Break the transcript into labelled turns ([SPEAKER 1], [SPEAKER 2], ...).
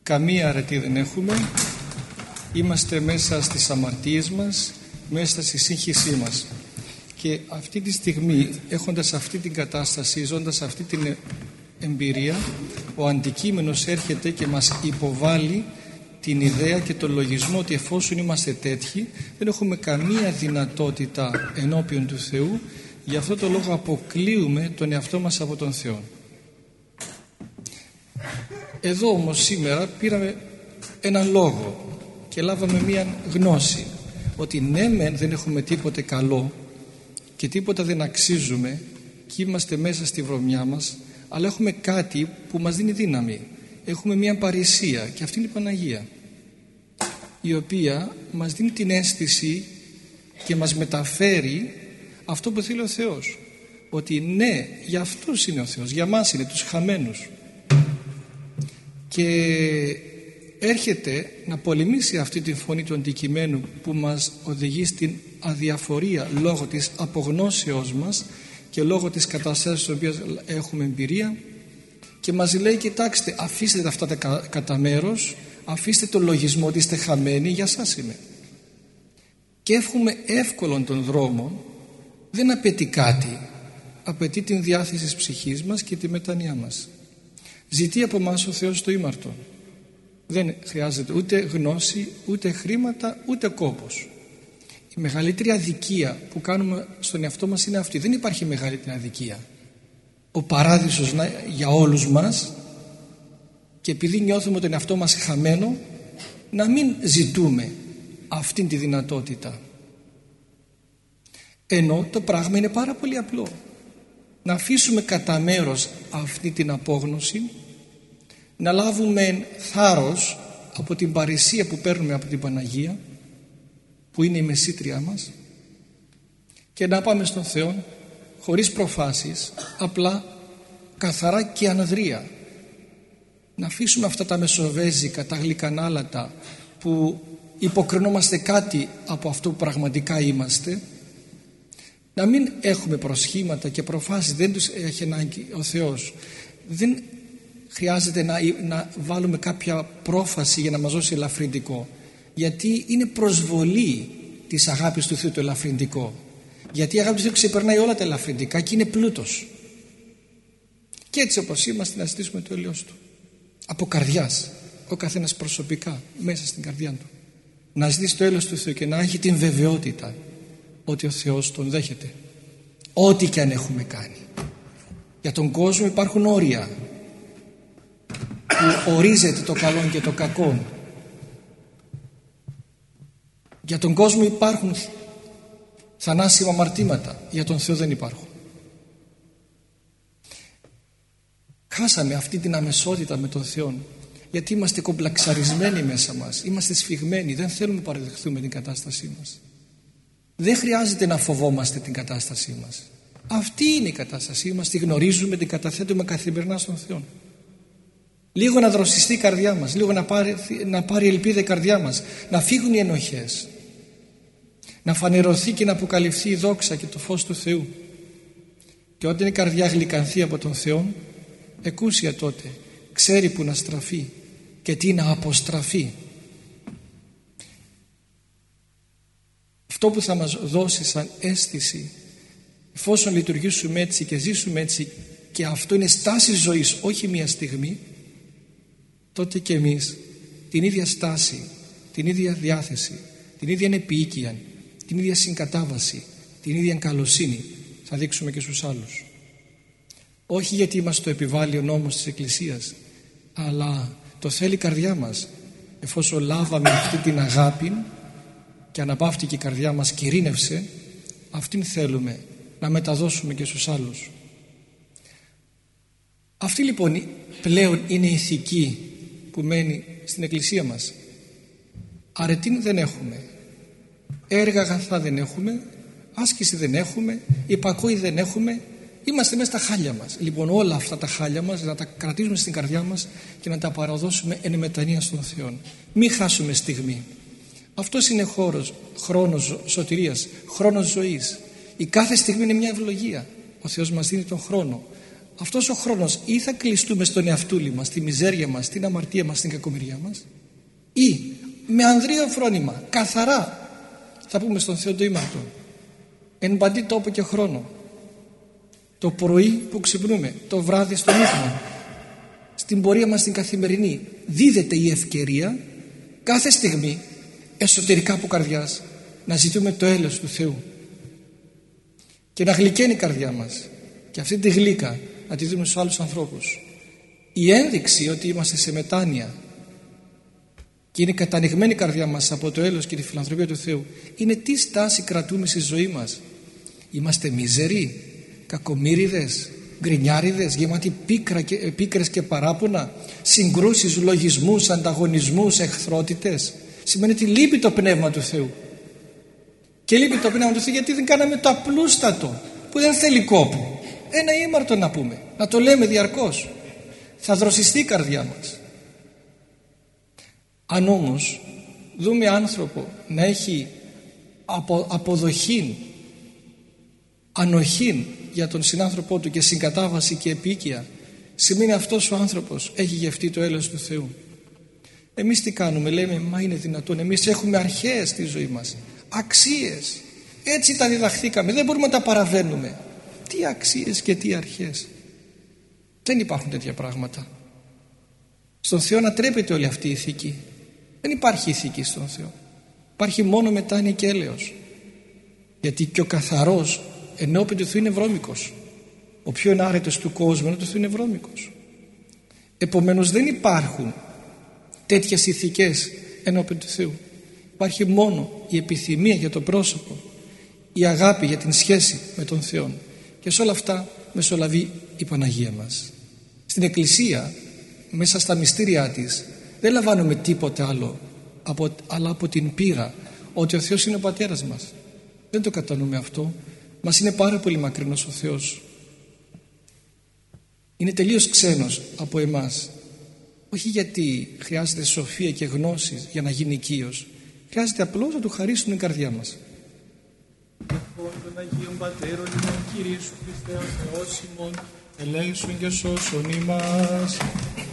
[SPEAKER 1] Καμία αρετή δεν έχουμε. Είμαστε μέσα στις αμαρτίες μας, μέσα στη σύγχυσή μας. Και αυτή τη στιγμή, έχοντας αυτή την κατάσταση, ζώντας αυτή την εμπειρία, ο αντικείμενος έρχεται και μας υποβάλλει την ιδέα και τον λογισμό ότι εφόσον είμαστε τέτοιοι, δεν έχουμε καμία δυνατότητα ενώπιον του Θεού. Γι' αυτό το λόγο αποκλείουμε τον εαυτό μας από τον Θεό. Εδώ όμως σήμερα πήραμε έναν λόγο και λάβαμε μία γνώση ότι ναι μεν δεν έχουμε τίποτε καλό και τίποτα δεν αξίζουμε και είμαστε μέσα στη βρωμιά μας, αλλά έχουμε κάτι που μας δίνει δύναμη. Έχουμε μία παρησία και αυτή είναι η Παναγία, η οποία μας δίνει την αίσθηση και μας μεταφέρει αυτό που θέλει ο Θεός, ότι ναι, για αυτούς είναι ο Θεός, για μας είναι, τους χαμένους, και έρχεται να πολεμήσει αυτή τη φωνή του αντικειμένου που μας οδηγεί στην αδιαφορία λόγω της απογνώσεώς μας και λόγω της κατάστασης στην οποία έχουμε εμπειρία, και μας λέει κοιτάξτε, αφήστε αυτά τα κατά μέρος, αφήστε το λογισμό ότι είστε χαμένοι, για σας είμαι. Και έχουμε εύκολον τον δρόμο, δεν απαιτεί κάτι, απαιτεί την διάθεση της ψυχής μας και τη μετάνοιά μας. Ζητεί από μας ο Θεός το ήμαρτον. Δεν χρειάζεται ούτε γνώση, ούτε χρήματα, ούτε κόπος. Η μεγαλύτερη αδικία που κάνουμε στον εαυτό μας είναι αυτή. Δεν υπάρχει μεγαλύτερη αδικία. Ο παράδεισος για όλους μας, και επειδή νιώθουμε τον εαυτό μας χαμένο, να μην ζητούμε αυτήν τη δυνατότητα. Ενώ το πράγμα είναι πάρα πολύ απλό. Να αφήσουμε κατά μέρος αυτή την απόγνωση, να λάβουμε θάρρος από την παρησία που παίρνουμε από την Παναγία, που είναι η μεσήτριά μας, και να πάμε στον Θεό χωρίς προφάσεις, απλά, καθαρά και αναδρία. Να αφήσουμε αυτά τα μεσοβέζικα, τα γλυκανάλατα που υποκρινόμαστε κάτι από αυτό που πραγματικά είμαστε. Να μην έχουμε προσχήματα και προφάσεις, δεν τους έχει ανάγκη ο Θεός. Δεν χρειάζεται να βάλουμε κάποια πρόφαση για να μας δώσει ελαφρυντικό, γιατί είναι προσβολή της αγάπης του Θεού το ελαφρυντικό, γιατί η αγάπη του Θεού ξεπερνάει όλα τα ελαφρυντικά και είναι πλούτος. Και έτσι όπως είμαστε να ζητήσουμε το έλεος του από καρδιάς, ο καθένας προσωπικά μέσα στην καρδιά του, να ζητήσει το έλεος του Θεού και να έχει την βεβαιότητα ότι ο Θεός τον δέχεται, ό,τι και αν έχουμε κάνει. Για τον κόσμο υπάρχουν όρια που ορίζεται το καλό και το κακό. Για τον κόσμο υπάρχουν θανάσιμα αμαρτήματα, για τον Θεό δεν υπάρχουν. Χάσαμε αυτή την αμεσότητα με τον Θεό, γιατί είμαστε κομπλαξαρισμένοι μέσα μας, είμαστε σφιγμένοι, δεν θέλουμε να παραδεχθούμε την κατάστασή μας. Δεν χρειάζεται να φοβόμαστε την κατάστασή μας. Αυτή είναι η κατάστασή μας, τη γνωρίζουμε, την καταθέτουμε καθημερινά στον Θεό. Λίγο να δροσιστεί η καρδιά μας, λίγο να πάρει ελπίδα η καρδιά μας, να φύγουν οι ενοχές, να φανερωθεί και να αποκαλυφθεί η δόξα και το φως του Θεού. Και όταν η καρδιά γλυκανθεί από τον Θεό, εκούσια τότε ξέρει που να στραφεί και τι να αποστραφεί. Αυτό που θα μας δώσει σαν αίσθηση, εφόσον λειτουργήσουμε έτσι και ζήσουμε έτσι, και αυτό είναι στάση ζωής, όχι μια στιγμή, τότε και εμείς την ίδια στάση, την ίδια διάθεση, την ίδια επίοικια, την ίδια συγκατάβαση, την ίδια καλοσύνη θα δείξουμε και στους άλλους. Όχι γιατί μας το επιβάλλει ο νόμος της Εκκλησίας, αλλά το θέλει η καρδιά μας. Εφόσον λάβαμε αυτή την αγάπη και αναπαύτηκε η καρδιά μας και ειρήνευσε, αυτήν θέλουμε να μεταδώσουμε και στους άλλους. Αυτή λοιπόν πλέον είναι η ηθική που μένει στην Εκκλησία μας. Αρετήν δεν έχουμε, έργα αγαθά δεν έχουμε, άσκηση δεν έχουμε, υπακούη δεν έχουμε. Είμαστε μέσα στα χάλια μας. Λοιπόν, όλα αυτά τα χάλια μας να τα κρατήσουμε στην καρδιά μας και να τα παραδώσουμε εν μετανία στον Θεό. Μην χάσουμε στιγμή. Αυτός είναι χρόνος σωτηρίας, χρόνος ζωής. Η κάθε στιγμή είναι μια ευλογία. Ο Θεός μας δίνει τον χρόνο αυτός ο χρόνος ή θα κλειστούμε στον εαυτούλη μας, στη μιζέρια μας, στην αμαρτία μας, στην κακομοιριά μας, ή με ανδρείο φρόνημα καθαρά θα πούμε στον Θεό το ήμαρτον, εν παντή τόπο και χρόνο, το πρωί που ξυπνούμε, το βράδυ στον ύπνο, στην πορεία μας την καθημερινή, δίδεται η ευκαιρία κάθε στιγμή εσωτερικά από καρδιάς να ζητούμε το έλεος του Θεού και να γλυκαίνει η καρδιά μας, και αυτή τη γλύκα να τη δούμε στους άλλους ανθρώπους. Η ένδειξη ότι είμαστε σε μετάνοια και είναι κατανοιγμένη η καρδιά μας από το έλεος και τη φιλανθρωπία του Θεού είναι τι στάση κρατούμε στη ζωή μας. Είμαστε μίζεροι, κακομοίριδες, γκρινιάριδες, γεμάτοι πίκρες και παράπονα, συγκρούσεις, λογισμούς, ανταγωνισμούς, εχθρότητες? Σημαίνει ότι λείπει το Πνεύμα του Θεού. Και λείπει το Πνεύμα του Θεού γιατί δεν κάναμε το απλούστατο που δεν θέλει κόπο. Ένα ήμαρτο να πούμε, να το λέμε διαρκώς. Θα δροσιστεί η καρδιά μας. Αν όμως δούμε άνθρωπο να έχει αποδοχή, ανοχή για τον συνάνθρωπό του και συγκατάβαση και επίκεια, σημαίνει αυτός ο άνθρωπος έχει γευτεί το έλεος του Θεού. Εμείς τι κάνουμε? Λέμε, μα είναι δυνατόν? Εμείς έχουμε αρχές στη ζωή μας, αξίες, έτσι τα διδαχθήκαμε, δεν μπορούμε να τα παραβαίνουμε. Τι αξίες και τι αρχές? Δεν υπάρχουν τέτοια πράγματα. Στον Θεό ανατρέπεται όλη αυτή η ηθική. Δεν υπάρχει ηθική στον Θεό. Υπάρχει μόνο μετάνοια και έλεος. Γιατί και ο καθαρός ενώπιον του Θεού είναι βρώμικος. Ο πιο ενάρετος του κόσμου ενώπιον του Θεού είναι βρώμικος. Επομένως δεν υπάρχουν τέτοιες ηθικές ενώπιον του Θεού. Υπάρχει μόνο η επιθυμία για το πρόσωπο, η αγάπη για την σχέση με τον Θεό, και σε όλα αυτά μεσολαβεί η Παναγία μας. Στην Εκκλησία, μέσα στα μυστήριά της, δεν λαμβάνουμε τίποτε άλλο αλλά από την πείρα ότι ο Θεός είναι ο Πατέρας μας. Δεν το κατανοούμε αυτό. Μας είναι πάρα πολύ μακρινός ο Θεός. Είναι τελείως ξένος από εμάς. Όχι γιατί χρειάζεται σοφία και γνώση για να γίνει οικείος. Χρειάζεται απλώς να του χαρίσουν την καρδιά μας.
[SPEAKER 2] Των Αγίων Πατέρων ημών, Κυρίου Χριστέ ο Θεός ημών, ελέησον και σώσον ημάς.